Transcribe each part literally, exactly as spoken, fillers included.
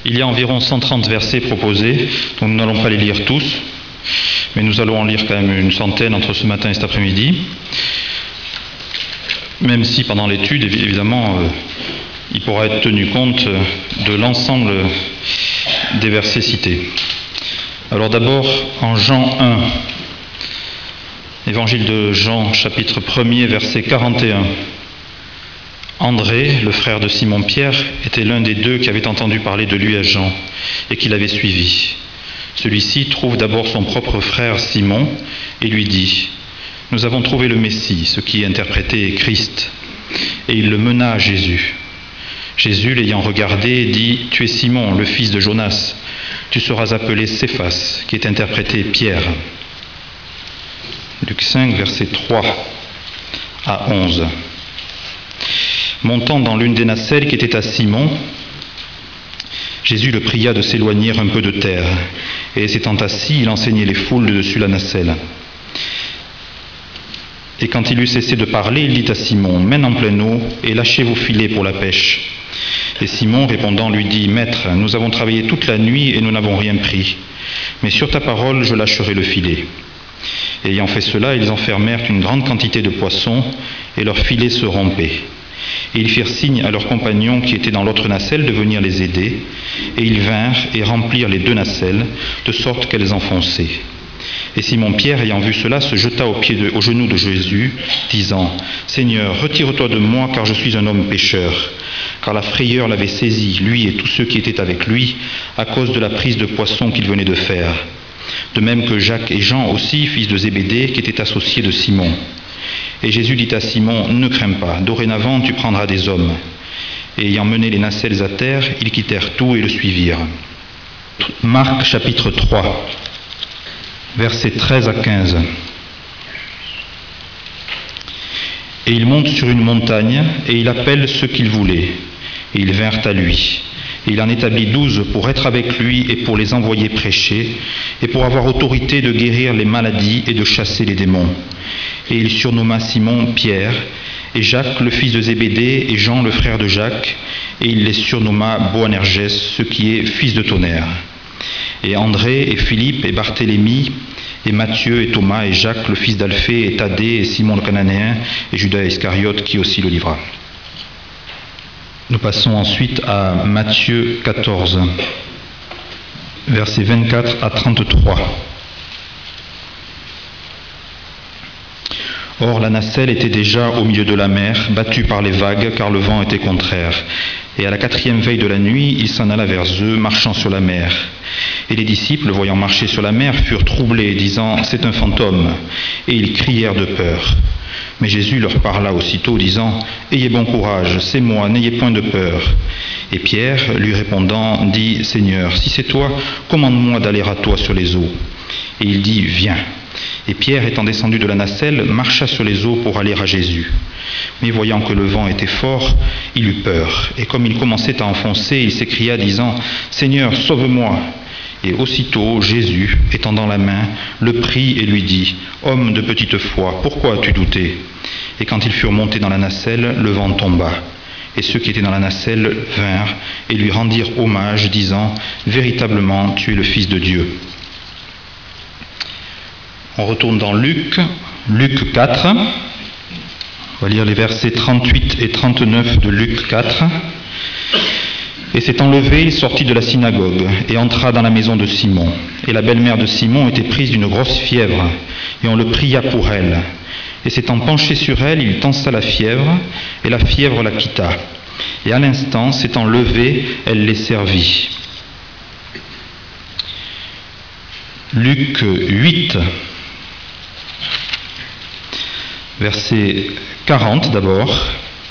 Il y a environ cent trente versets proposés, donc nous n'allons pas les lire tous, mais nous allons en lire quand même une centaine entre ce matin et cet après-midi, même si pendant l'étude, évidemment, euh, il pourra être tenu compte de l'ensemble des versets cités. Alors d'abord, en Jean un, Évangile de Jean, chapitre premier, verset quarante et un. André, le frère de Simon-Pierre, était l'un des deux qui avait entendu parler de lui à Jean et qui l'avait suivi. Celui-ci trouve d'abord son propre frère Simon et lui dit « Nous avons trouvé le Messie, ce qui est interprété Christ. » Et il le mena à Jésus. Jésus, l'ayant regardé, dit « Tu es Simon, le fils de Jonas. Tu seras appelé Céphas, qui est interprété Pierre. » Luc cinq, versets trois à onze. Montant dans l'une des nacelles qui était à Simon, Jésus le pria de s'éloigner un peu de terre, et s'étant assis, il enseignait les foules de dessus la nacelle. Et quand il eut cessé de parler, il dit à Simon, « Mène en pleine eau et lâchez vos filets pour la pêche. » Et Simon, répondant, lui dit, « Maître, nous avons travaillé toute la nuit et nous n'avons rien pris, mais sur ta parole, je lâcherai le filet. » Et ayant fait cela, ils enfermèrent une grande quantité de poissons, et leurs filets se rompaient. Et ils firent signe à leurs compagnons qui étaient dans l'autre nacelle de venir les aider, et ils vinrent et remplirent les deux nacelles, de sorte qu'elles enfonçaient. Et Simon-Pierre, ayant vu cela, se jeta aux pieds de, aux genoux de Jésus, disant, « Seigneur, retire-toi de moi, car je suis un homme pécheur. » Car la frayeur l'avait saisi, lui et tous ceux qui étaient avec lui, à cause de la prise de poissons qu'il venait de faire. De même que Jacques et Jean aussi, fils de Zébédée, qui étaient associés de Simon. Et Jésus dit à Simon, « Ne crains pas, dorénavant tu prendras des hommes. » Et ayant mené les nacelles à terre, ils quittèrent tout et le suivirent. Marc chapitre trois, versets treize à quinze. Et il monte sur une montagne, et il appelle ceux qu'il voulait, et ils vinrent à lui. Et il en établit douze pour être avec lui et pour les envoyer prêcher, et pour avoir autorité de guérir les maladies et de chasser les démons. Et il surnomma Simon Pierre, et Jacques le fils de Zébédée, et Jean le frère de Jacques, et il les surnomma Boanerges, ce qui est fils de tonnerre. Et André, et Philippe, et Barthélemy, et Matthieu, et Thomas, et Jacques le fils d'Alphée, et Thaddée, et Simon le Cananéen, et Judas Iscariote, qui aussi le livra. Nous passons ensuite à Matthieu quatorze, versets vingt-quatre à trente-trois. Or, la nacelle était déjà au milieu de la mer, battue par les vagues, car le vent était contraire. Et à la quatrième veille de la nuit, il s'en alla vers eux, marchant sur la mer. Et les disciples, voyant marcher sur la mer, furent troublés, disant « C'est un fantôme !» Et ils crièrent de peur. Mais Jésus leur parla aussitôt, disant « Ayez bon courage, c'est moi, n'ayez point de peur. » Et Pierre, lui répondant, dit « Seigneur, si c'est toi, commande-moi d'aller à toi sur les eaux. » Et il dit « Viens. » Et Pierre, étant descendu de la nacelle, marcha sur les eaux pour aller à Jésus. Mais voyant que le vent était fort, il eut peur. Et comme il commençait à enfoncer, il s'écria, disant « Seigneur, sauve-moi !» Et aussitôt, Jésus, étendant la main, le prit et lui dit « Homme de petite foi, pourquoi as-tu douté ?» Et quand ils furent montés dans la nacelle, le vent tomba. Et ceux qui étaient dans la nacelle vinrent et lui rendirent hommage, disant « Véritablement, tu es le Fils de Dieu. » On retourne dans Luc, Luc quatre. On va lire les versets trente-huit et trente-neuf de Luc quatre. Et s'étant levé, il sortit de la synagogue et entra dans la maison de Simon. Et la belle-mère de Simon était prise d'une grosse fièvre, et on le pria pour elle. Et s'étant penché sur elle, il tensa la fièvre, et la fièvre la quitta. Et à l'instant, s'étant levée, elle les servit. Luc huit, verset quarante d'abord.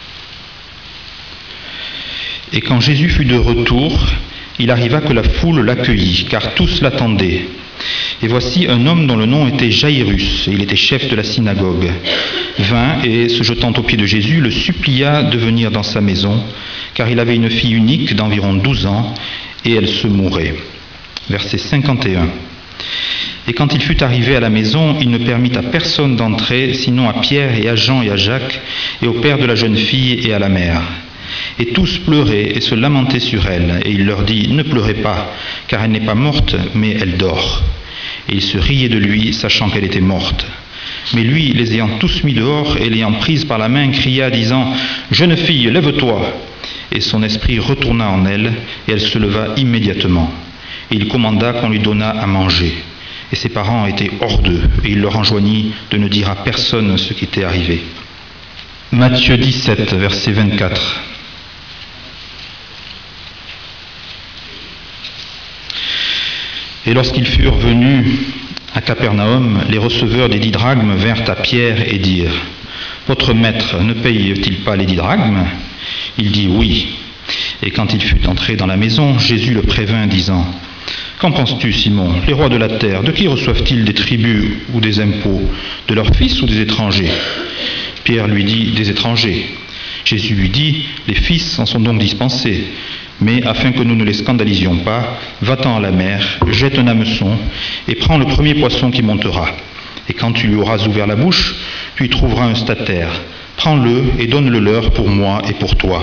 Et quand Jésus fut de retour, il arriva que la foule l'accueillit, car tous l'attendaient. Et voici un homme dont le nom était Jaïrus, et il était chef de la synagogue, vint et, se jetant aux pieds de Jésus, le supplia de venir dans sa maison, car il avait une fille unique d'environ douze ans, et elle se mourait. Verset cinquante et un. Et quand il fut arrivé à la maison, il ne permit à personne d'entrer, sinon à Pierre et à Jean et à Jacques, et au père de la jeune fille et à la mère. Et tous pleuraient et se lamentaient sur elle. Et il leur dit, ne pleurez pas, car elle n'est pas morte, mais elle dort. Et ils se riaient de lui, sachant qu'elle était morte. Mais lui, les ayant tous mis dehors et l'ayant prise par la main, cria, disant, jeune fille, lève-toi. Et son esprit retourna en elle, et elle se leva immédiatement. Et il commanda qu'on lui donnât à manger. Et ses parents étaient hors d'eux, et il leur enjoignit de ne dire à personne ce qui était arrivé. Matthieu dix-sept, verset vingt-quatre. Et lorsqu'ils furent venus à Capernaum, les receveurs des dix drachmes vinrent à Pierre et dirent, « Votre maître ne paye-t-il pas les dix drachmes ?» Il dit « Oui. » Et quand il fut entré dans la maison, Jésus le prévint, disant, « Qu'en penses-tu, Simon? Les rois de la terre, de qui reçoivent-ils des tributs ou des impôts? De leurs fils ou des étrangers ?» Pierre lui dit, « Des étrangers. » Jésus lui dit, « Les fils en sont donc dispensés. Mais afin que nous ne les scandalisions pas, va-t'en à la mer, jette un hameçon et prends le premier poisson qui montera. Et quand tu lui auras ouvert la bouche, tu y trouveras un statère. Prends-le et donne-le leur pour moi et pour toi. »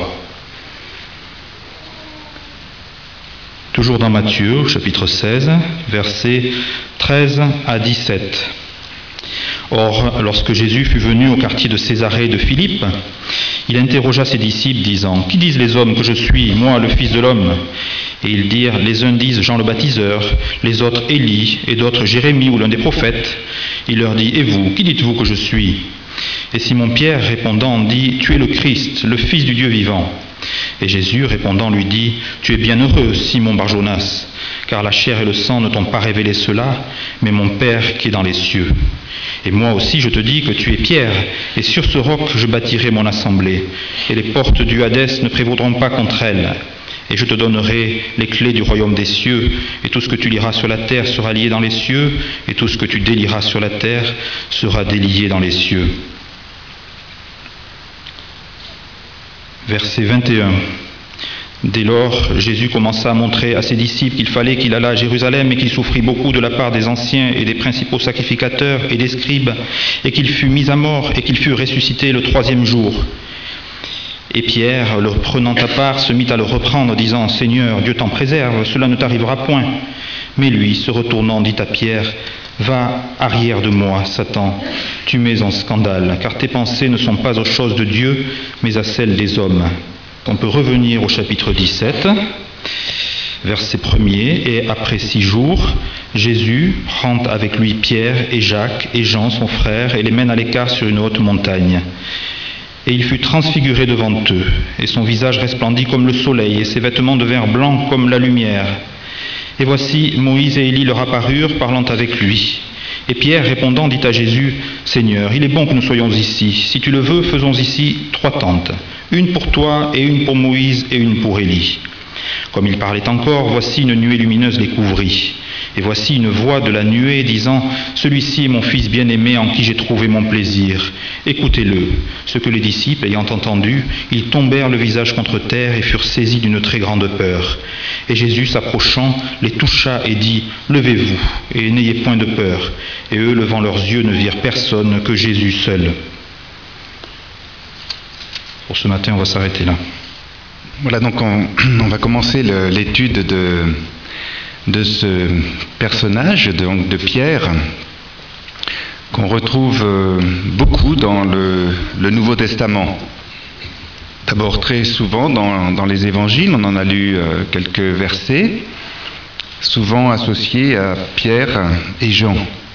Toujours dans Matthieu, chapitre seize, versets treize à dix-sept. Or, lorsque Jésus fut venu au quartier de Césarée de Philippe, il interrogea ses disciples, disant, « Qui disent les hommes que je suis, moi, le Fils de l'homme ?» Et ils dirent, « Les uns disent Jean le baptiseur, les autres Élie, et d'autres Jérémie ou l'un des prophètes. » Il leur dit, « Et vous, qui dites-vous que je suis ?» Et Simon-Pierre répondant dit, « Tu es le Christ, le Fils du Dieu vivant. » Et Jésus répondant lui dit, « Tu es bienheureux, Simon Bar-Jonas, car la chair et le sang ne t'ont pas révélé cela, mais mon Père qui est dans les cieux. Et moi aussi je te dis que tu es Pierre, et sur ce roc je bâtirai mon assemblée, et les portes du Hadès ne prévaudront pas contre elle. Et je te donnerai les clés du royaume des cieux, et tout ce que tu liras sur la terre sera lié dans les cieux, et tout ce que tu délieras sur la terre sera délié dans les cieux. » Verset vingt et un. Dès lors, Jésus commença à montrer à ses disciples qu'il fallait qu'il allât à Jérusalem et qu'il souffrit beaucoup de la part des anciens et des principaux sacrificateurs et des scribes, et qu'il fût mis à mort et qu'il fût ressuscité le troisième jour. Et Pierre, le prenant à part, se mit à le reprendre, disant, « Seigneur, Dieu t'en préserve, cela ne t'arrivera point. » Mais lui, se retournant, dit à Pierre, « Va, arrière de moi, Satan, tu mets en scandale, car tes pensées ne sont pas aux choses de Dieu, mais à celles des hommes. » On peut revenir au chapitre dix-sept, verset premier, et après six jours, Jésus prend avec lui Pierre et Jacques et Jean, son frère, et les mène à l'écart sur une haute montagne. Et il fut transfiguré devant eux, et son visage resplendit comme le soleil, et ses vêtements devinrent blancs comme la lumière. Et voici, Moïse et Élie leur apparurent, parlant avec lui. Et Pierre, répondant, dit à Jésus, « Seigneur, il est bon que nous soyons ici. Si tu le veux, faisons ici trois tentes, une pour toi, et une pour Moïse, et une pour Élie. » Comme il parlait encore, voici une nuée lumineuse les couvrit. Et voici une voix de la nuée disant, « Celui-ci est mon fils bien-aimé en qui j'ai trouvé mon plaisir. Écoutez-le. » Ce que les disciples, ayant entendu, ils tombèrent le visage contre terre et furent saisis d'une très grande peur. Et Jésus, s'approchant, les toucha et dit, « Levez-vous, et n'ayez point de peur. » Et eux, levant leurs yeux, ne virent personne que Jésus seul. Pour ce matin, on va s'arrêter là. Voilà, donc on, on va commencer le, l'étude de, de ce personnage, donc de Pierre, qu'on retrouve beaucoup dans le, le Nouveau Testament. D'abord très souvent dans, dans les évangiles, on en a lu quelques versets, souvent associés à Pierre et Jean.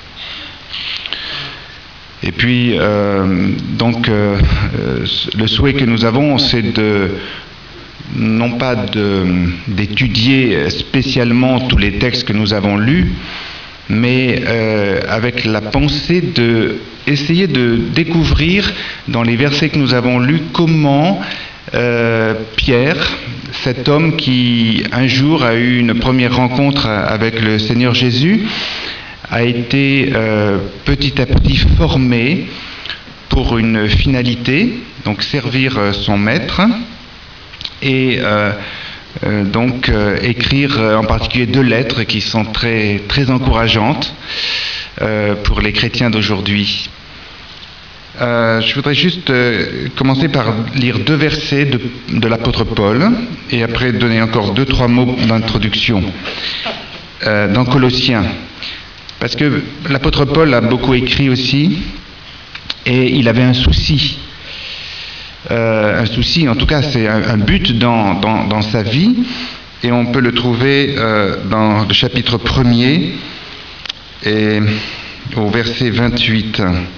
Et puis, euh, donc, euh, le souhait que nous avons, c'est de, non pas de, d'étudier spécialement tous les textes que nous avons lus, mais euh, avec la pensée de essayer de découvrir dans les versets que nous avons lus comment euh, Pierre, cet homme qui un jour a eu une première rencontre avec le Seigneur Jésus, a été euh, petit à petit formé pour une finalité, donc servir euh, son maître et euh, euh, donc euh, écrire euh, en particulier deux lettres qui sont très, très encourageantes euh, pour les chrétiens d'aujourd'hui. Euh, je voudrais juste euh, commencer par lire deux versets de, de l'apôtre Paul et après donner encore deux, trois mots d'introduction euh, dans Colossiens. Parce que l'apôtre Paul a beaucoup écrit aussi et il avait un souci. Euh, un souci, en tout cas, c'est un, un but dans, dans, dans sa vie et on peut le trouver euh, dans le chapitre premier et au verset vingt-huit.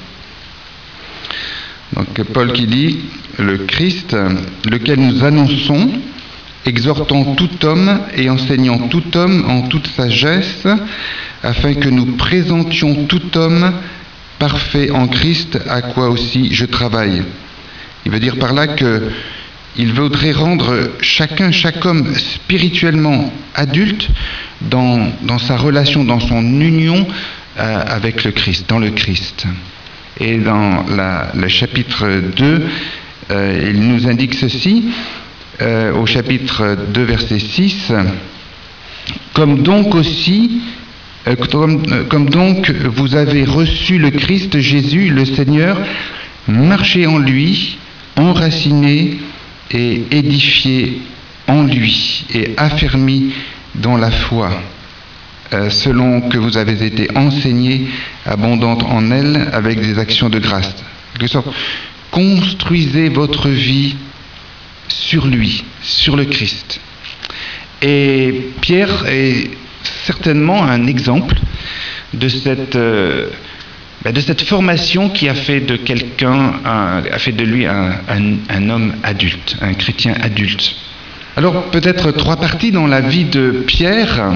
Donc Paul qui dit, le Christ, lequel nous annonçons, exhortant tout homme et enseignant tout homme en toute sagesse, afin que nous présentions tout homme parfait en Christ, à quoi aussi je travaille. Il veut dire par là qu'il voudrait rendre chacun, chaque homme spirituellement adulte dans, dans sa relation, dans son union euh, avec le Christ, dans le Christ. Et dans la, le chapitre deux, euh, il nous indique ceci, euh, au chapitre deux, verset six, « Comme donc aussi, euh, comme, euh, comme donc vous avez reçu le Christ Jésus, le Seigneur, marchez en lui, enracinés et édifiés en lui, et affermis dans la foi. » Selon que vous avez été enseignés, abondante en elle, avec des actions de grâce. En quelque sorte, construisez votre vie sur lui, sur le Christ. Et Pierre est certainement un exemple de cette, euh, de cette formation qui a fait de quelqu'un, un, a fait de lui un, un, un homme adulte, un chrétien adulte. Alors peut-être trois parties dans la vie de Pierre.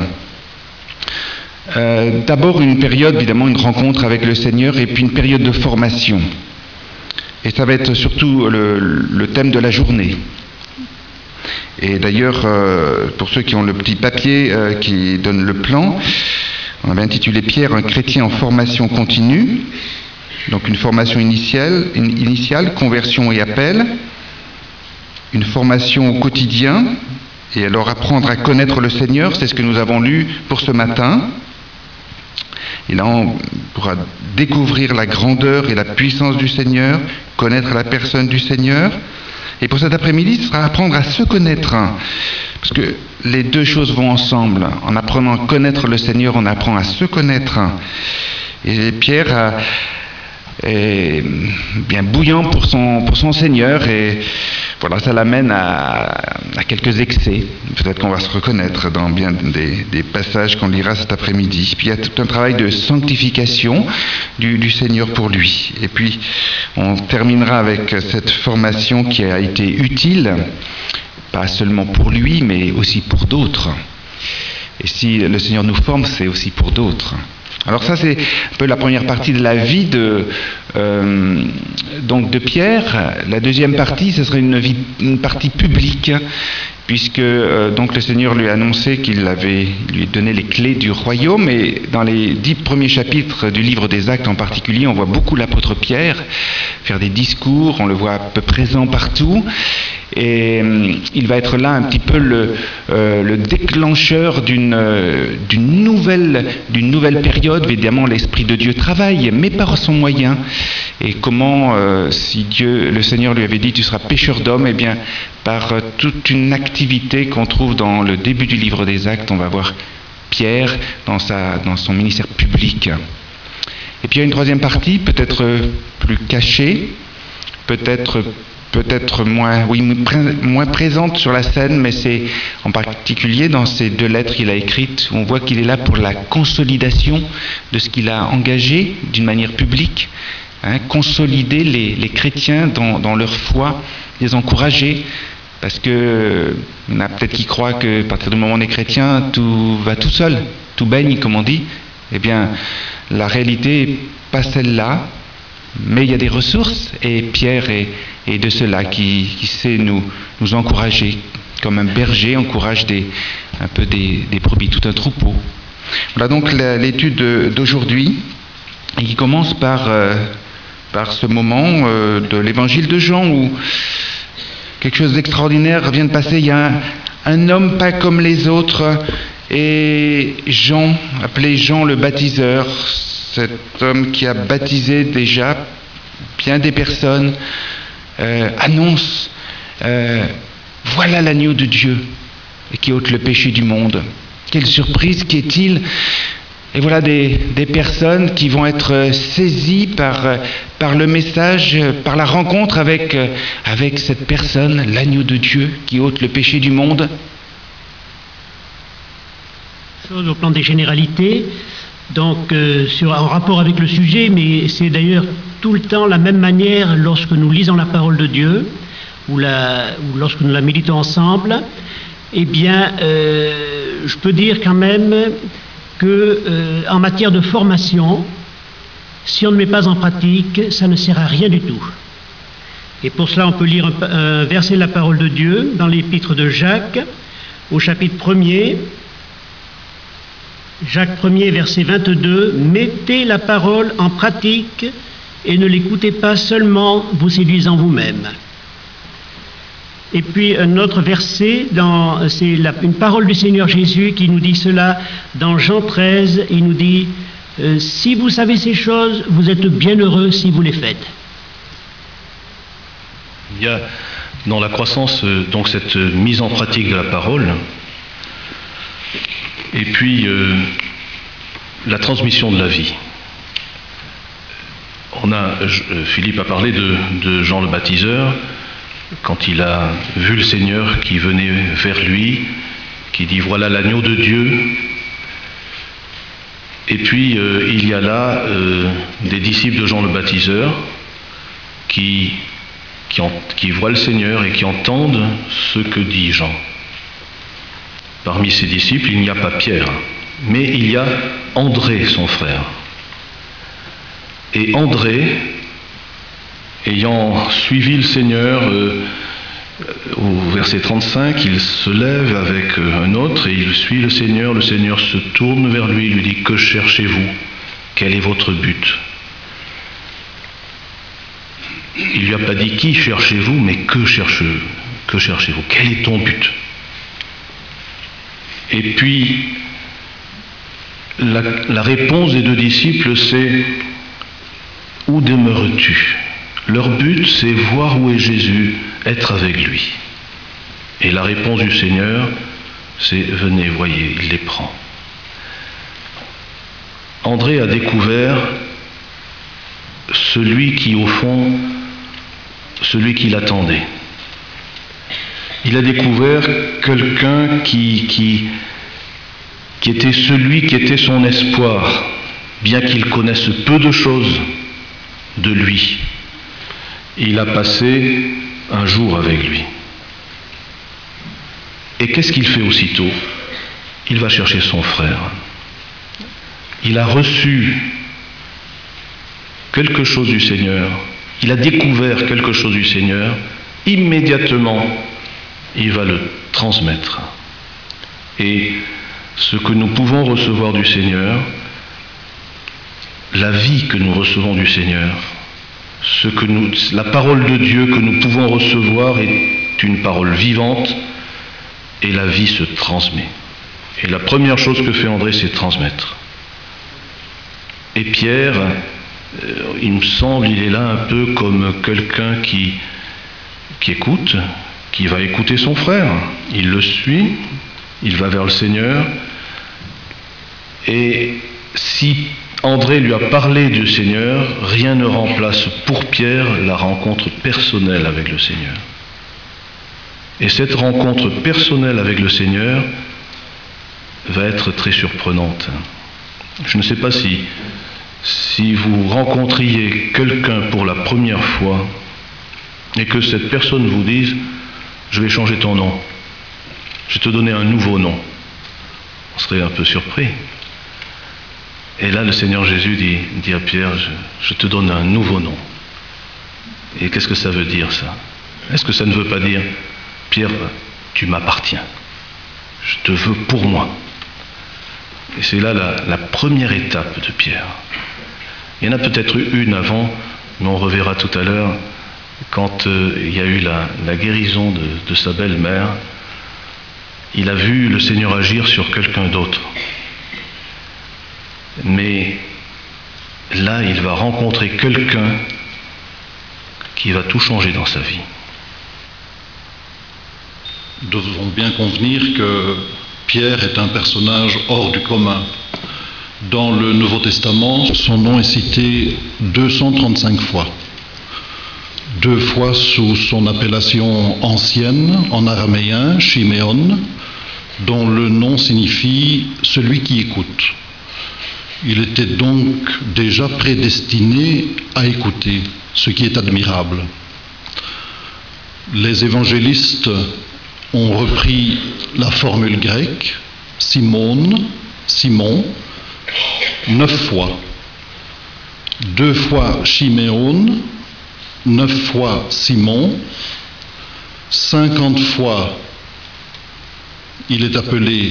Euh, d'abord une période, évidemment, une rencontre avec le Seigneur et puis une période de formation. Et ça va être surtout le, le thème de la journée. Et d'ailleurs, euh, pour ceux qui ont le petit papier euh, qui donne le plan, on avait intitulé Pierre, un chrétien en formation continue. Donc une formation initiale, initiale, conversion et appel. Une formation au quotidien. Et alors apprendre à connaître le Seigneur, c'est ce que nous avons lu pour ce matin. Et là, on pourra découvrir la grandeur et la puissance du Seigneur, connaître la personne du Seigneur. Et pour cet après-midi, ce sera apprendre à se connaître. Parce que les deux choses vont ensemble. En apprenant à connaître le Seigneur, on apprend à se connaître. Et Pierre a, est bien bouillant pour son, pour son Seigneur. Et voilà, ça l'amène à, à quelques excès. Peut-être qu'on va se reconnaître dans bien des, des passages qu'on lira cet après-midi. Puis il y a tout un travail de sanctification du, du Seigneur pour lui. Et puis on terminera avec cette formation qui a été utile, pas seulement pour lui, mais aussi pour d'autres. Et si le Seigneur nous forme, c'est aussi pour d'autres. Alors ça, c'est un peu la première partie de la vie de, euh, donc de Pierre. La deuxième partie, ce serait une, vie, une partie publique, puisque euh, donc le Seigneur lui a annoncé qu'il avait lui donné les clés du royaume. Et dans les dix premiers chapitres du livre des Actes en particulier, on voit beaucoup l'apôtre Pierre faire des discours, on le voit peu présent partout. Et euh, il va être là un petit peu le, euh, le déclencheur d'une, euh, d'une, nouvelle, d'une nouvelle période. Évidemment, l'Esprit de Dieu travaille, mais par son moyen. Et comment, euh, si Dieu, le Seigneur lui avait dit « tu seras pêcheur d'hommes », eh bien, par euh, toute une activité qu'on trouve dans le début du livre des Actes, on va voir Pierre dans, sa, dans son ministère public. Et puis il y a une troisième partie, peut-être plus cachée, peut-être peut-être moins, oui, moins présente sur la scène, mais c'est en particulier dans ces deux lettres qu'il a écrites, où on voit qu'il est là pour la consolidation de ce qu'il a engagé d'une manière publique, hein, consolider les, les chrétiens dans, dans leur foi, les encourager, parce que il y en a peut-être qui croient qu'à partir du moment où on est chrétien, tout va tout seul, tout baigne, comme on dit. Eh bien, la réalité n'est pas celle-là, mais il y a des ressources, et Pierre est, est de ceux-là qui, qui sait nous, nous encourager, comme un berger encourage des, un peu des, des brebis, tout un troupeau. Voilà donc la, l'étude d'aujourd'hui, et qui commence par, euh, par ce moment euh, de l'évangile de Jean, où quelque chose d'extraordinaire vient de passer. Il y a un, un homme pas comme les autres, et Jean, appelé Jean le baptiseur, cet homme qui a baptisé déjà bien des personnes euh, annoncent euh, « Voilà l'agneau de Dieu » et qui ôte le péché du monde. Quelle surprise, qu'est-il ? Et voilà des, des personnes qui vont être saisies par, par le message, par la rencontre avec, avec cette personne, l'agneau de Dieu qui ôte le péché du monde. Chose au plan des généralités, donc euh, sur, en rapport avec le sujet, mais c'est d'ailleurs tout le temps la même manière lorsque nous lisons la parole de Dieu ou, la, ou lorsque nous la méditons ensemble. Eh bien, euh, je peux dire quand même que euh, en matière de formation, si on ne met pas en pratique, ça ne sert à rien du tout. Et pour cela, on peut lire un, un verset de la parole de Dieu dans l'épître de Jacques, au chapitre premier, Jacques premier, verset vingt-deux, « Mettez la parole en pratique et ne l'écoutez pas seulement vous séduisant vous-même. » Et puis un autre verset, dans, c'est la, une parole du Seigneur Jésus qui nous dit cela dans Jean treize, il nous dit euh, « Si vous savez ces choses, vous êtes bienheureux si vous les faites. » Il y a dans la croissance donc cette mise en pratique de la parole, et puis euh, la transmission de la vie. On a, Philippe a parlé de, de Jean le baptiseur, quand il a vu le Seigneur qui venait vers lui, qui dit « Voilà l'agneau de Dieu ». Et puis euh, il y a là euh, des disciples de Jean le baptiseur qui, qui, en, qui voient le Seigneur et qui entendent ce que dit Jean. Parmi ses disciples, il n'y a pas Pierre, mais il y a André, son frère. Et André, ayant suivi le Seigneur, euh, au verset trente-cinq, il se lève avec un autre et il suit le Seigneur. Le Seigneur se tourne vers lui et lui dit « Que cherchez-vous ? Quel est votre but ?» Il ne lui a pas dit « Qui cherchez-vous ?» mais « Que cherchez-vous ? Que cherchez-vous ? Quel est ton but ?» Et puis, la, la réponse des deux disciples, c'est « Où demeures-tu » Leur but, c'est voir où est Jésus, être avec lui. Et la réponse du Seigneur, c'est « Venez, voyez, il les prend ». André a découvert celui qui, au fond, celui qui l'attendait. Il a découvert quelqu'un qui, qui, qui était celui qui était son espoir, bien qu'il connaisse peu de choses de lui. Il a passé un jour avec lui. Et qu'est-ce qu'il fait aussitôt ? Il va chercher son frère. Il a reçu quelque chose du Seigneur. Il a découvert quelque chose du Seigneur. Immédiatement, il va le transmettre. Et ce que nous pouvons recevoir du Seigneur, la vie que nous recevons du Seigneur, ce que nous, la parole de Dieu que nous pouvons recevoir est une parole vivante et la vie se transmet. Et la première chose que fait André, c'est transmettre. Et Pierre, euh, il me semble, il est là un peu comme quelqu'un qui, qui écoute, qui va écouter son frère. Il le suit, il va vers le Seigneur. Et si André lui a parlé du Seigneur, rien ne remplace pour Pierre la rencontre personnelle avec le Seigneur. Et cette rencontre personnelle avec le Seigneur va être très surprenante. Je ne sais pas si, si vous rencontriez quelqu'un pour la première fois et que cette personne vous dise « Je vais changer ton nom, je vais te donner un nouveau nom ». On serait un peu surpris. Et là, le Seigneur Jésus dit, dit à Pierre, je, je te donne un nouveau nom. Et qu'est-ce que ça veut dire, ça ? Est-ce que ça ne veut pas dire, Pierre, tu m'appartiens, je te veux pour moi. Et c'est là la, la première étape de Pierre. Il y en a peut-être eu une avant, mais on reverra tout à l'heure, quand euh, il y a eu la, la guérison de, de sa belle-mère, il a vu le Seigneur agir sur quelqu'un d'autre. Mais là, il va rencontrer quelqu'un qui va tout changer dans sa vie. Nous devons bien convenir que Pierre est un personnage hors du commun. Dans le Nouveau Testament, son nom est cité deux cent trente-cinq fois. Deux fois sous son appellation ancienne, en araméen, Shiméon, dont le nom signifie « celui qui écoute ». Il était donc déjà prédestiné à écouter, ce qui est admirable. Les évangélistes ont repris la formule grecque, Simon, Simon, neuf fois. Deux fois Shiméon, neuf fois Simon, cinquante fois il est appelé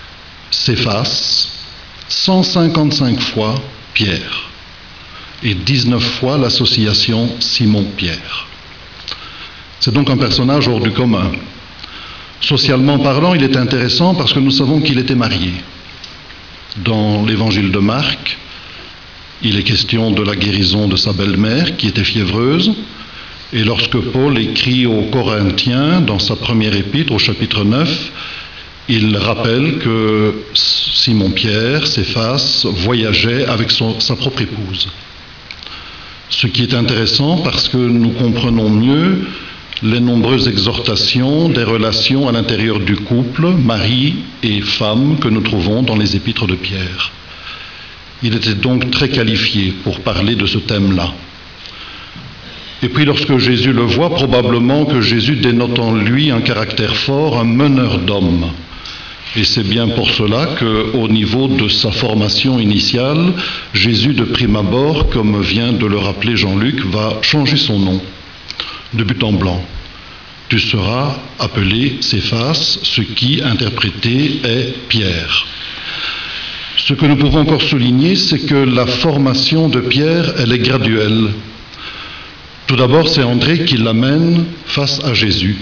Céphas, cent cinquante-cinq fois Pierre et dix-neuf fois l'association Simon-Pierre. C'est donc un personnage hors du commun. Socialement parlant, il est intéressant parce que nous savons qu'il était marié. Dans l'évangile de Marc, il est question de la guérison de sa belle-mère qui était fiévreuse. Et lorsque Paul écrit aux Corinthiens, dans sa première épître, au chapitre neuf, il rappelle que Simon-Pierre, Céphas, voyageait avec son, sa propre épouse. Ce qui est intéressant parce que nous comprenons mieux les nombreuses exhortations des relations à l'intérieur du couple, mari et femme, que nous trouvons dans les épîtres de Pierre. Il était donc très qualifié pour parler de ce thème-là. Et puis lorsque Jésus le voit, probablement que Jésus dénote en lui un caractère fort, un meneur d'hommes. Et c'est bien pour cela qu'au niveau de sa formation initiale, Jésus de prime abord, comme vient de le rappeler Jean-Luc, va changer son nom, de but en blanc. Tu seras appelé Céphas, ce qui, interprété, est Pierre. Ce que nous pouvons encore souligner, c'est que la formation de Pierre, elle est graduelle. Tout d'abord, c'est André qui l'amène face à Jésus.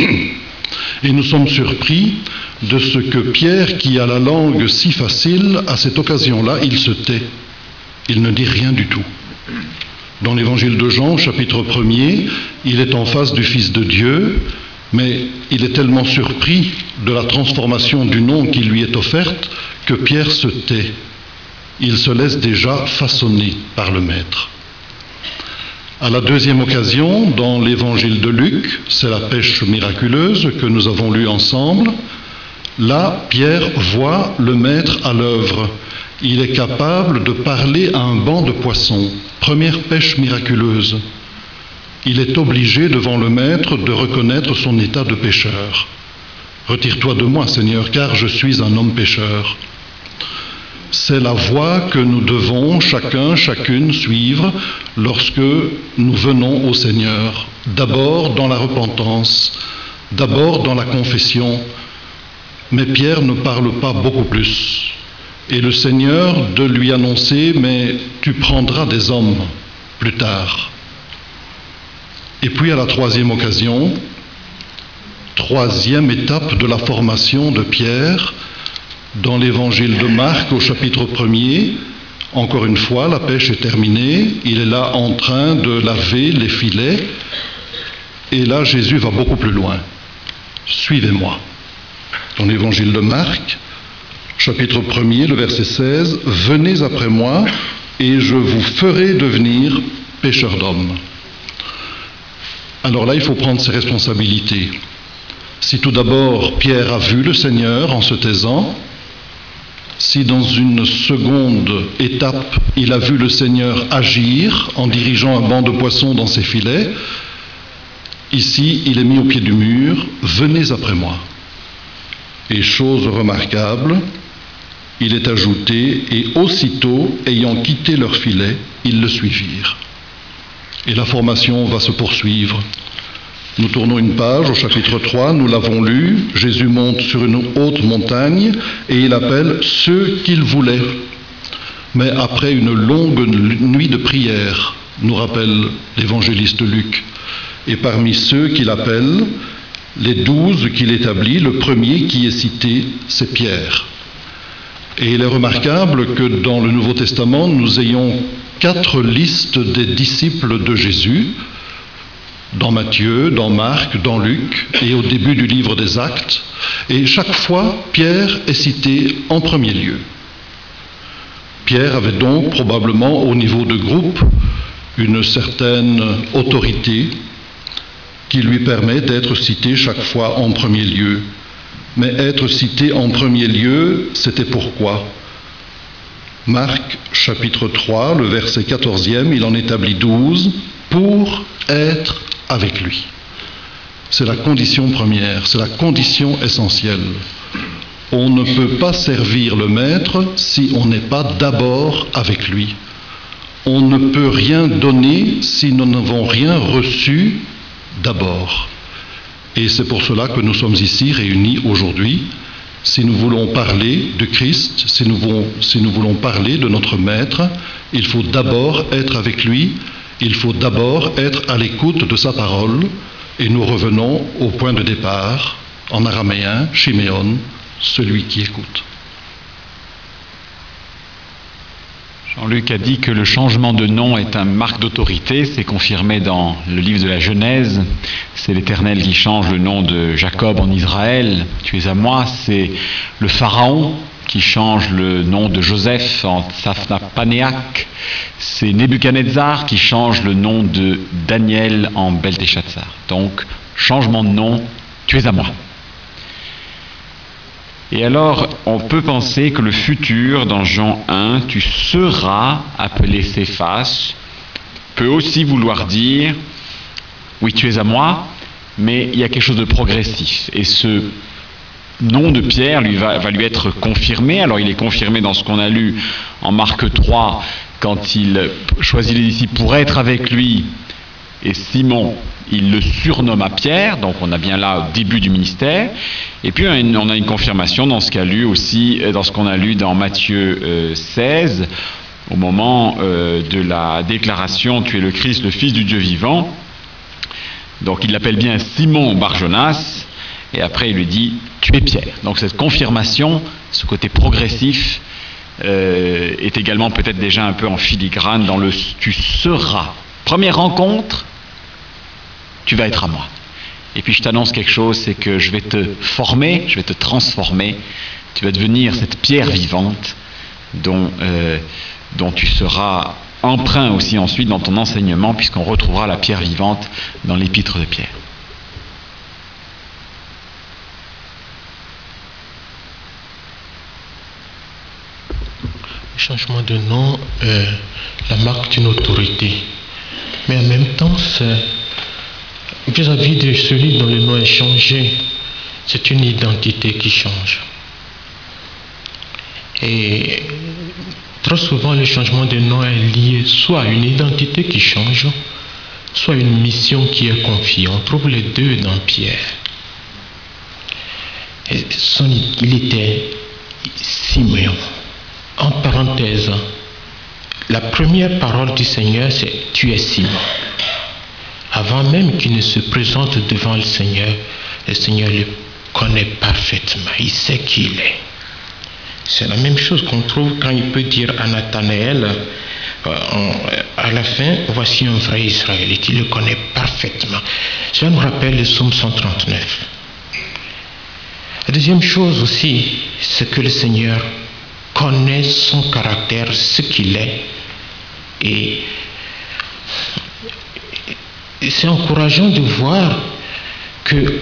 Et nous sommes surpris de ce que Pierre, qui a la langue si facile, à cette occasion-là, il se tait. Il ne dit rien du tout. Dans l'évangile de Jean, au chapitre premier, il est en face du Fils de Dieu, mais il est tellement surpris de la transformation du nom qui lui est offerte que Pierre se tait. Il se laisse déjà façonner par le Maître. À la deuxième occasion, dans l'évangile de Luc, c'est la pêche miraculeuse que nous avons lue ensemble. Là, Pierre voit le Maître à l'œuvre. Il est capable de parler à un banc de poissons. Première pêche miraculeuse. Il est obligé devant le Maître de reconnaître son état de pécheur. « Retire-toi de moi, Seigneur, car je suis un homme pécheur. » C'est la voie que nous devons chacun, chacune suivre lorsque nous venons au Seigneur. D'abord dans la repentance, d'abord dans la confession. Mais Pierre ne parle pas beaucoup plus. Et le Seigneur de lui annoncer, mais tu prendras des hommes plus tard. Et puis à la troisième occasion, troisième étape de la formation de Pierre, dans l'évangile de Marc au chapitre premier, encore une fois, la pêche est terminée, il est là en train de laver les filets, et là Jésus va beaucoup plus loin. Suivez-moi. Dans l'évangile de Marc, chapitre premier, le verset seize, « Venez après moi, et je vous ferai devenir pêcheurs d'hommes. » Alors là, il faut prendre ses responsabilités. Si tout d'abord Pierre a vu le Seigneur en se taisant, si dans une seconde étape il a vu le Seigneur agir en dirigeant un banc de poissons dans ses filets, ici il est mis au pied du mur, « Venez après moi ». Et chose remarquable, il est ajouté, et aussitôt, ayant quitté leur filet, ils le suivirent. Et la formation va se poursuivre. Nous tournons une page au chapitre trois, nous l'avons lu, Jésus monte sur une haute montagne et il appelle ceux qu'il voulait. Mais après une longue nuit de prière, nous rappelle l'évangéliste Luc, et parmi ceux qu'il appelle, les douze qu'il établit, le premier qui est cité, c'est Pierre. Et il est remarquable que dans le Nouveau Testament, nous ayons quatre listes des disciples de Jésus. dans Matthieu, dans Marc, dans Luc et au début du livre des Actes. Et chaque fois, Pierre est cité en premier lieu. Pierre avait donc probablement au niveau de groupe une certaine autorité qui lui permet d'être cité chaque fois en premier lieu. Mais être cité en premier lieu, c'était pourquoi ? Marc chapitre trois, le verset quatorzième, il en établit douze, pour être avec lui. C'est la condition première, c'est la condition essentielle. On ne peut pas servir le maître si on n'est pas d'abord avec lui. On ne peut rien donner si nous n'avons rien reçu d'abord. Et c'est pour cela que nous sommes ici réunis aujourd'hui. Si nous voulons parler de Christ, si nous voulons, si nous voulons parler de notre Maître, il faut d'abord être avec lui, il faut d'abord être à l'écoute de sa parole, et nous revenons au point de départ, en araméen, Shiméon, celui qui écoute. Jean-Luc a dit que le changement de nom est un marque d'autorité, c'est confirmé dans le livre de la Genèse. C'est l'Éternel qui change le nom de Jacob en Israël, tu es à moi. C'est le Pharaon qui change le nom de Joseph en Tsaphnapanéak. C'est Nebuchadnezzar qui change le nom de Daniel en Belteshazzar. Donc, changement de nom, tu es à moi. Et alors, on peut penser que le futur, dans Jean un, tu seras appelé Céphas, peut aussi vouloir dire, oui, tu es à moi, mais il y a quelque chose de progressif. Et ce nom de Pierre lui va, va lui être confirmé. Alors, il est confirmé dans ce qu'on a lu en Marc trois, quand il choisit les disciples pour être avec lui, et Simon, il le surnomme à Pierre, donc on a bien là au début du ministère. Et puis on a une confirmation dans ce qu'a lu aussi, dans ce qu'on a lu dans Matthieu euh, seize, au moment euh, de la déclaration « Tu es le Christ, le Fils du Dieu vivant ». Donc il l'appelle bien Simon Bar-Jonas, et après il lui dit « Tu es Pierre ». Donc cette confirmation, ce côté progressif, euh, est également peut-être déjà un peu en filigrane dans le « Tu seras ». Première rencontre, tu vas être à moi. Et puis je t'annonce quelque chose, c'est que je vais te former, je vais te transformer, tu vas devenir cette pierre vivante dont, euh, dont tu seras emprunt aussi ensuite dans ton enseignement, puisqu'on retrouvera la pierre vivante dans l'épître de Pierre. Le changement de nom est la marque d'une autorité, mais en même temps, c'est vis-à-vis de celui dont le nom est changé, c'est une identité qui change. Et très souvent, le changement de nom est lié soit à une identité qui change, soit à une mission qui est confiée. On trouve les deux dans Pierre. Et son, il était Simeon. En parenthèse, la première parole du Seigneur, c'est « Tu es Simon ». Avant même qu'il ne se présente devant le Seigneur, le Seigneur le connaît parfaitement. Il sait qui il est. C'est la même chose qu'on trouve quand il peut dire à Nathanaël, euh, à la fin, voici un vrai Israélite. Il le connaît parfaitement. Cela nous rappelle le psaume cent trente-neuf. La deuxième chose aussi, c'est que le Seigneur connaît son caractère, ce qu'il est, et Et c'est encourageant de voir que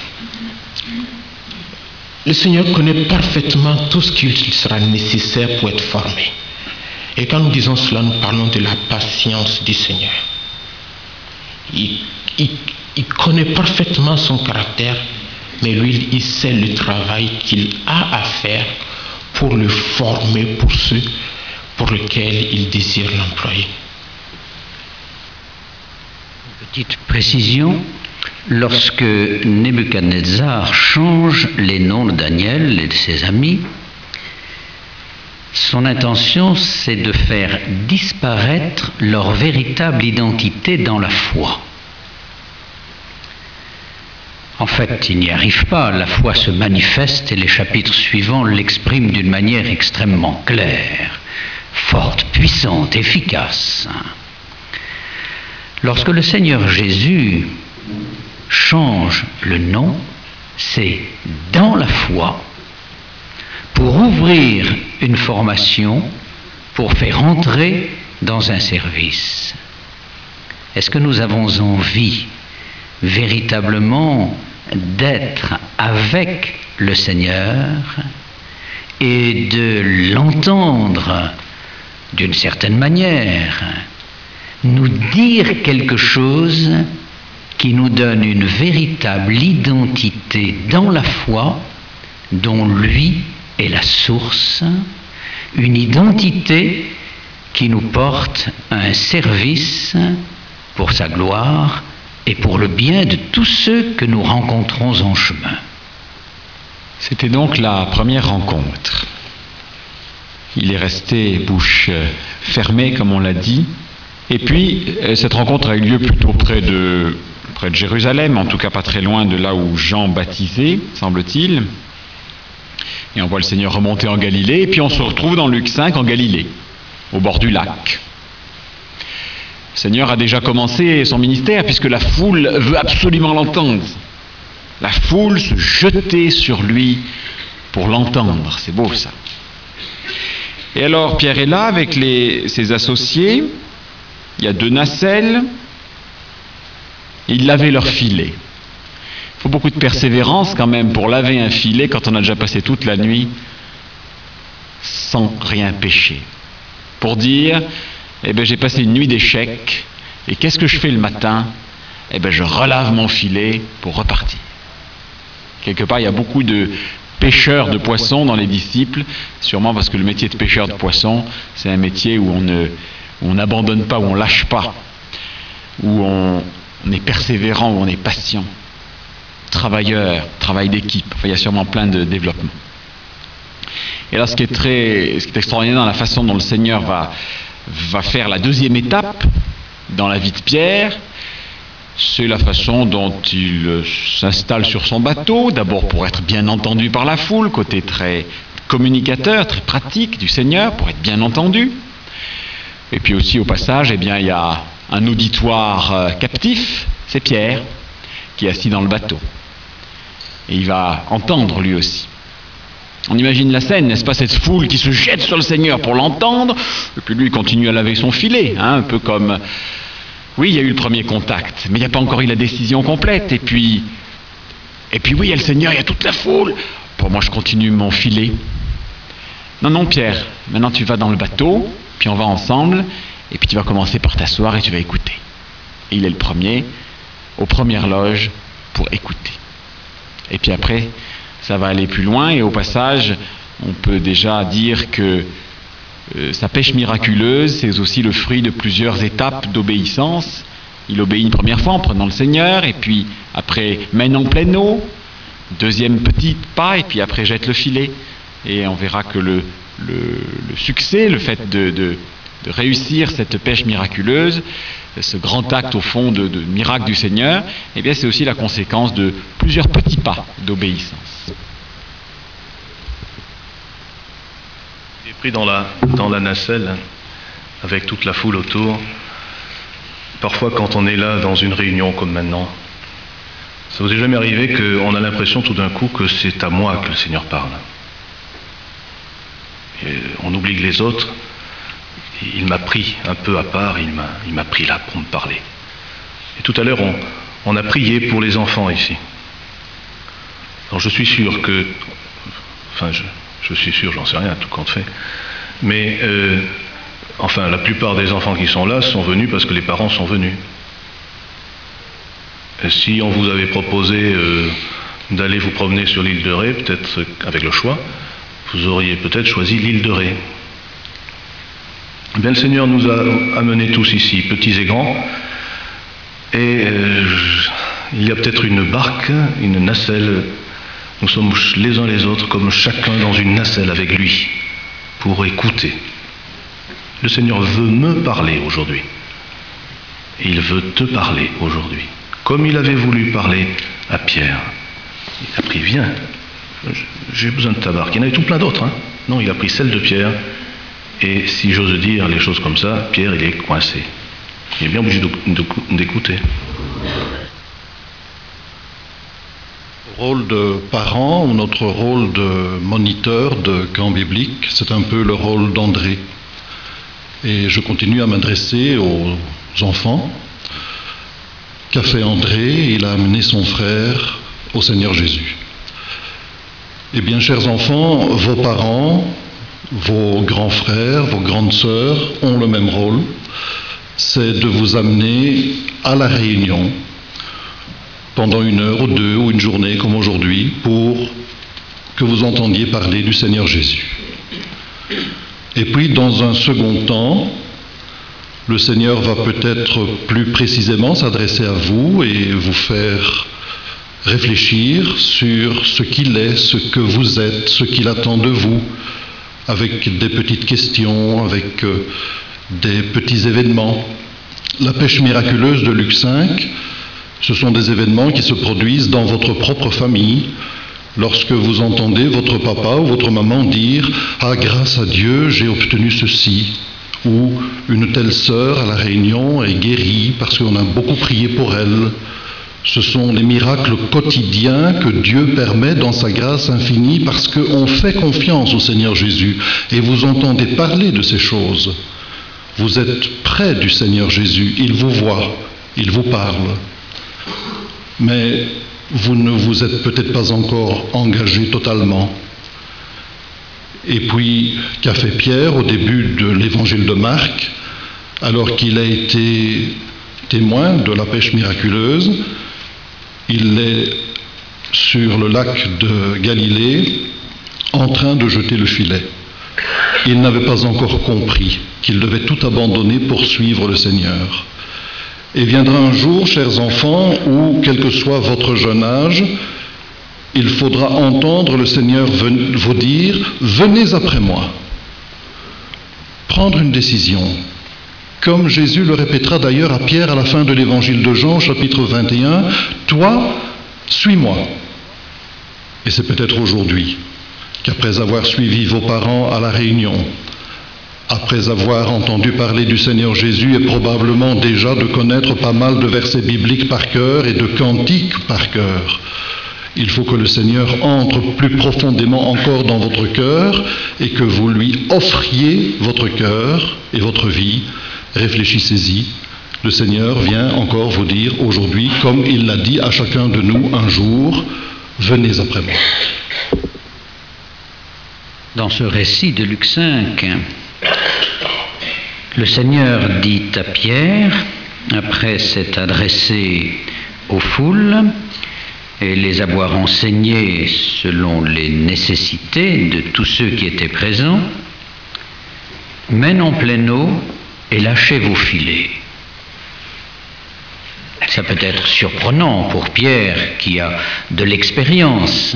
le Seigneur connaît parfaitement tout ce qu'il sera nécessaire pour être formé. Et quand nous disons cela, nous parlons de la patience du Seigneur. Il, il, il connaît parfaitement son caractère, mais lui, il sait le travail qu'il a à faire pour le former pour ceux pour lesquels il désire l'employer. Petite précision, lorsque Nebuchadnezzar change les noms de Daniel et de ses amis, son intention c'est de faire disparaître leur véritable identité dans la foi. En fait, il n'y arrive pas, la foi se manifeste et les chapitres suivants l'expriment d'une manière extrêmement claire, forte, puissante, efficace. Lorsque le Seigneur Jésus change le nom, c'est dans la foi, pour ouvrir une formation, pour faire entrer dans un service. Est-ce que nous avons envie véritablement d'être avec le Seigneur et de l'entendre d'une certaine manière nous dire quelque chose qui nous donne une véritable identité dans la foi dont lui est la source, une identité qui nous porte à un service pour sa gloire et pour le bien de tous ceux que nous rencontrons en chemin. C'était donc la première rencontre. Il est resté bouche fermée, comme on l'a dit. Et puis, cette rencontre a eu lieu plutôt près de, près de Jérusalem, en tout cas pas très loin de là où Jean baptisait, semble-t-il. Et on voit le Seigneur remonter en Galilée, et puis on se retrouve dans Luc cinq en Galilée, au bord du lac. Le Seigneur a déjà commencé son ministère, puisque la foule veut absolument l'entendre. La foule se jetait sur lui pour l'entendre. C'est beau, ça. Et alors, Pierre est là avec les, ses associés. Il y a deux nacelles. Ils lavaient leur filet. Il faut beaucoup de persévérance quand même pour laver un filet quand on a déjà passé toute la nuit sans rien pêcher. Pour dire, eh bien, j'ai passé une nuit d'échecs, et qu'est-ce que je fais le matin? Eh bien, je relave mon filet pour repartir. Quelque part, il y a beaucoup de pêcheurs de poissons dans les disciples, sûrement parce que le métier de pêcheur de poissons, c'est un métier où on ne où on n'abandonne pas, où on ne lâche pas, où on, on est persévérant, où on est patient, travailleur, travail d'équipe. Enfin, il y a sûrement plein de développements. Et là, ce qui est très, ce qui est extraordinaire dans la façon dont le Seigneur va, va faire la deuxième étape dans la vie de Pierre, c'est la façon dont il s'installe sur son bateau, d'abord pour être bien entendu par la foule, côté très communicateur, très pratique du Seigneur, pour être bien entendu. Et puis aussi au passage, eh bien, il y a un auditoire euh, captif, c'est Pierre, qui est assis dans le bateau. Et il va entendre lui aussi. On imagine la scène, n'est-ce pas, cette foule qui se jette sur le Seigneur pour l'entendre, et puis lui il continue à laver son filet, hein, un peu comme... Oui, il y a eu le premier contact, mais il n'y a pas encore eu la décision complète. Et puis, et puis oui, il y a le Seigneur, il y a toute la foule. Pour moi, je continue mon filet. Non, non, Pierre, maintenant tu vas dans le bateau, puis on va ensemble, et puis tu vas commencer par t'asseoir et tu vas écouter. Et il est le premier, aux premières loges, pour écouter. Et puis après, ça va aller plus loin, et au passage, on peut déjà dire que euh, sa pêche miraculeuse, c'est aussi le fruit de plusieurs étapes d'obéissance. Il obéit une première fois en prenant le Seigneur, et puis après, mène en pleine eau, deuxième petit pas, et puis après, jette le filet. Et on verra que le, le, le succès, le fait de, de, de réussir cette pêche miraculeuse, ce grand acte au fond de, de miracle du Seigneur, eh bien c'est aussi la conséquence de plusieurs petits pas d'obéissance. Il est pris dans la, dans la nacelle, avec toute la foule autour. Parfois, quand on est là dans une réunion comme maintenant, ça vous est jamais arrivé qu'on a l'impression tout d'un coup que c'est à moi que le Seigneur parle. Et on oublie que les autres, il m'a pris un peu à part, il m'a, il m'a pris là pour me parler. Et tout à l'heure, on, on a prié pour les enfants ici. Alors je suis sûr que, enfin je, je suis sûr, j'en sais rien, tout compte fait, mais euh, enfin la plupart des enfants qui sont là sont venus parce que les parents sont venus. Et si on vous avait proposé euh, d'aller vous promener sur l'île de Ré, peut-être avec le choix, vous auriez peut-être choisi l'île de Ré. Eh bien, le Seigneur nous a amenés tous ici, petits et grands, et euh, il y a peut-être une barque, une nacelle. Nous sommes les uns les autres comme chacun dans une nacelle avec lui, pour écouter. Le Seigneur veut me parler aujourd'hui. Il veut te parler aujourd'hui. Comme il avait voulu parler à Pierre. Il a pris, viens, j'ai besoin de ta barque. Il y en avait tout plein d'autres. Hein. Non, il a pris celle de Pierre. Et si j'ose dire les choses comme ça, Pierre, il est coincé. Il est bien obligé d'écouter. rôle de parent ou notre rôle de moniteur de camp biblique, c'est un peu le rôle d'André. Et je continue à m'adresser aux enfants. Qu'a fait André? Il a amené son frère au Seigneur Jésus. Eh bien, chers enfants, vos parents, vos grands frères, vos grandes sœurs ont le même rôle, c'est de vous amener à la réunion pendant une heure ou deux ou une journée comme aujourd'hui pour que vous entendiez parler du Seigneur Jésus. Et puis, dans un second temps, le Seigneur va peut-être plus précisément s'adresser à vous et vous faire réfléchir sur ce qu'il est, ce que vous êtes, ce qu'il attend de vous, avec des petites questions, avec euh, des petits événements. La pêche miraculeuse de Luc cinq, ce sont des événements qui se produisent dans votre propre famille, lorsque vous entendez votre papa ou votre maman dire « Ah, grâce à Dieu, j'ai obtenu ceci », ou « Une telle sœur à la Réunion est guérie parce qu'on a beaucoup prié pour elle ». Ce sont les miracles quotidiens que Dieu permet dans sa grâce infinie parce qu'on fait confiance au Seigneur Jésus et vous entendez parler de ces choses. Vous êtes près du Seigneur Jésus, il vous voit, il vous parle. Mais vous ne vous êtes peut-être pas encore engagé totalement. Et puis, qu'a fait Pierre au début de l'évangile de Marc, alors qu'il a été témoin de la pêche miraculeuse? Il est sur le lac de Galilée en train de jeter le filet. Il n'avait pas encore compris qu'il devait tout abandonner pour suivre le Seigneur. Et viendra un jour, chers enfants, où, quel que soit votre jeune âge, il faudra entendre le Seigneur vous dire « Venez après moi ». Prendre une décision. Comme Jésus le répétera d'ailleurs à Pierre à la fin de l'évangile de Jean, chapitre vingt et un, « Toi, suis-moi ». Et c'est peut-être aujourd'hui qu'après avoir suivi vos parents à la Réunion, après avoir entendu parler du Seigneur Jésus et probablement déjà de connaître pas mal de versets bibliques par cœur et de cantiques par cœur, il faut que le Seigneur entre plus profondément encore dans votre cœur et que vous lui offriez votre cœur et votre vie. Réfléchissez-y. Le Seigneur vient encore vous dire aujourd'hui, comme il l'a dit à chacun de nous un jour, « Venez après moi ». Dans ce récit de Luc cinq, le Seigneur dit à Pierre, après s'être adressé aux foules et les avoir enseignés selon les nécessités de tous ceux qui étaient présents, « Mène en pleine eau et lâchez vos filets ». Ça peut être surprenant pour Pierre qui a de l'expérience.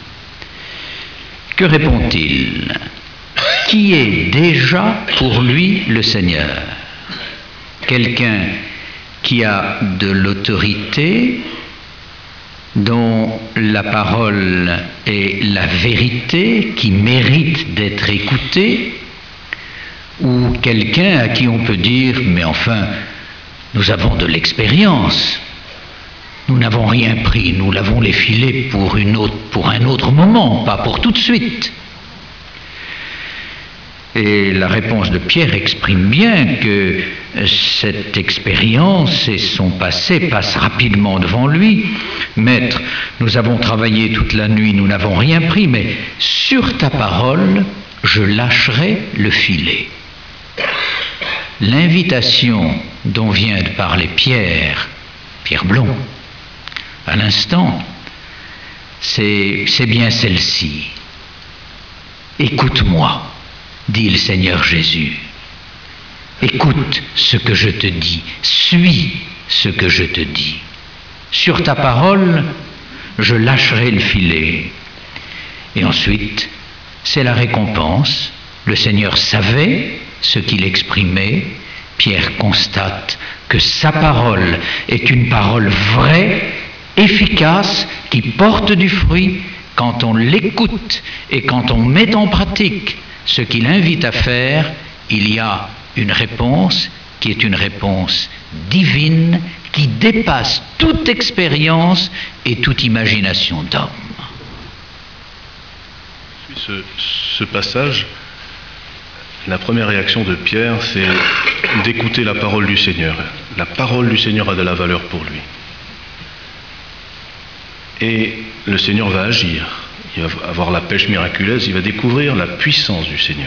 Que répond-il? Qui est déjà pour lui le Seigneur? Quelqu'un qui a de l'autorité, dont la parole est la vérité, qui mérite d'être écoutée, ou quelqu'un à qui on peut dire « mais enfin, nous avons de l'expérience, nous n'avons rien pris, nous l'avons les filets pour, une autre, pour un autre moment, pas pour tout de suite ». Et la réponse de Pierre exprime bien que cette expérience et son passé passent rapidement devant lui. « Maître, nous avons travaillé toute la nuit, nous n'avons rien pris, mais sur ta parole, je lâcherai le filet. » L'invitation dont vient de parler Pierre, Pierre Blond, à l'instant, c'est, c'est bien celle-ci. « Écoute-moi », dit le Seigneur Jésus. Écoute ce que je te dis, suis ce que je te dis. Sur ta parole, je lâcherai le filet. Et ensuite, c'est la récompense. Le Seigneur savait ce qu'il exprimait. Pierre constate que sa parole est une parole vraie, efficace, qui porte du fruit quand on l'écoute et quand on met en pratique ce qu'il invite à faire. Il y a une réponse qui est une réponse divine qui dépasse toute expérience et toute imagination d'homme. Ce, ce passage, la première réaction de Pierre, c'est d'écouter la parole du Seigneur. La parole du Seigneur a de la valeur pour lui. Et le Seigneur va agir. Il va avoir la pêche miraculeuse, il va découvrir la puissance du Seigneur.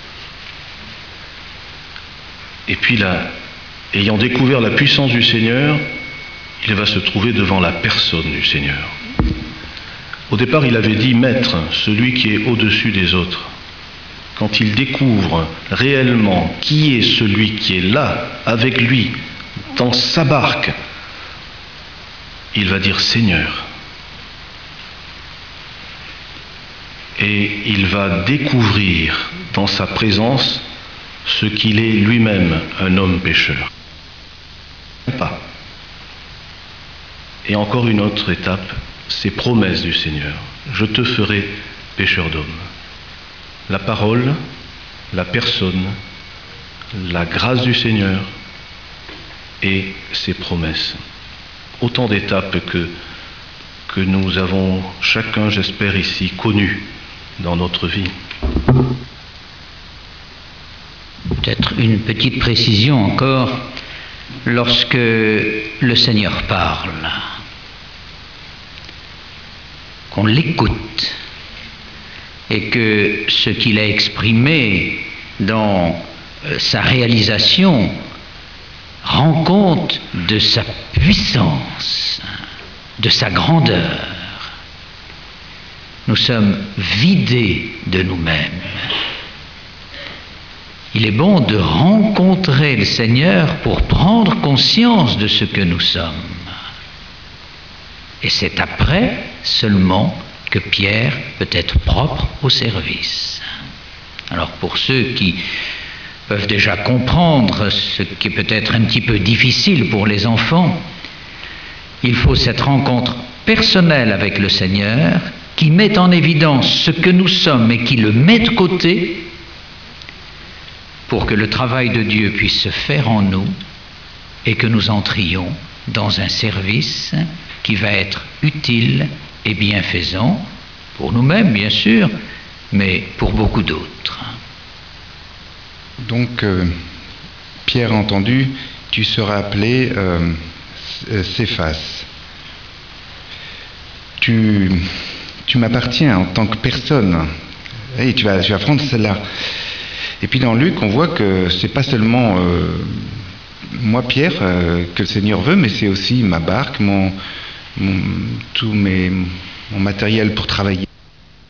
Et puis là, ayant découvert la puissance du Seigneur, il va se trouver devant la personne du Seigneur. Au départ, il avait dit « Maître, celui qui est au-dessus des autres ». Quand il découvre réellement qui est celui qui est là, avec lui, dans sa barque, il va dire « Seigneur ». Et il va découvrir dans sa présence ce qu'il est lui-même, un homme pécheur. Pas. Et encore une autre étape, ces promesses du Seigneur. Je te ferai pécheur d'hommes. La parole, la personne, la grâce du Seigneur et ses promesses. Autant d'étapes que, que nous avons chacun, j'espère ici, connues dans notre vie. Peut-être une petite précision encore. Lorsque le Seigneur parle, qu'on l'écoute et que ce qu'il a exprimé dans sa réalisation rend compte de sa puissance, de sa grandeur, nous sommes vidés de nous-mêmes. Il est bon de rencontrer le Seigneur pour prendre conscience de ce que nous sommes. Et c'est après seulement que Pierre peut être propre au service. Alors pour ceux qui peuvent déjà comprendre ce qui est peut-être un petit peu difficile pour les enfants, il faut cette rencontre personnelle avec le Seigneur qui met en évidence ce que nous sommes et qui le met de côté pour que le travail de Dieu puisse se faire en nous et que nous entrions dans un service qui va être utile et bienfaisant pour nous-mêmes, bien sûr, mais pour beaucoup d'autres. Donc, euh, Pierre a entendu, tu seras appelé euh, Céphas. Tu, tu m'appartiens en tant que personne. Et tu vas, tu vas prendre celle-là. Et puis dans Luc, on voit que c'est pas seulement euh, moi, Pierre, euh, que le Seigneur veut, mais c'est aussi ma barque, mon, mon, tout mes, mon matériel pour travailler.